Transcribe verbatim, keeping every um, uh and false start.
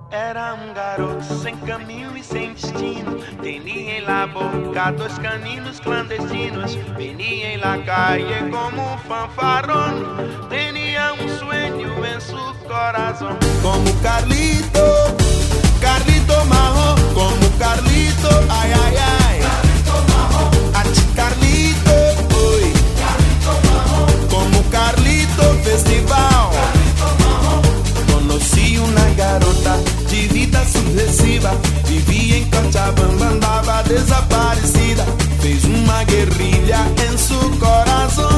Era um garoto sem caminho e sem destino. Tenía en la boca dos caninos clandestinos. Venía en la calle como un fanfarrón. Tenía un sueño en su corazón. Como Carlito, Carlito marrón. Como Carlito, ay, ay, ay. Carlito marrón. Ati Carlito, oi. Carlito marrón. Como Carlito Festival. Carlito marrón. Conocí una garota de vida subversiva. Vivia em Cochabamba, andava desaparecida. Fez uma guerrilha em seu coração.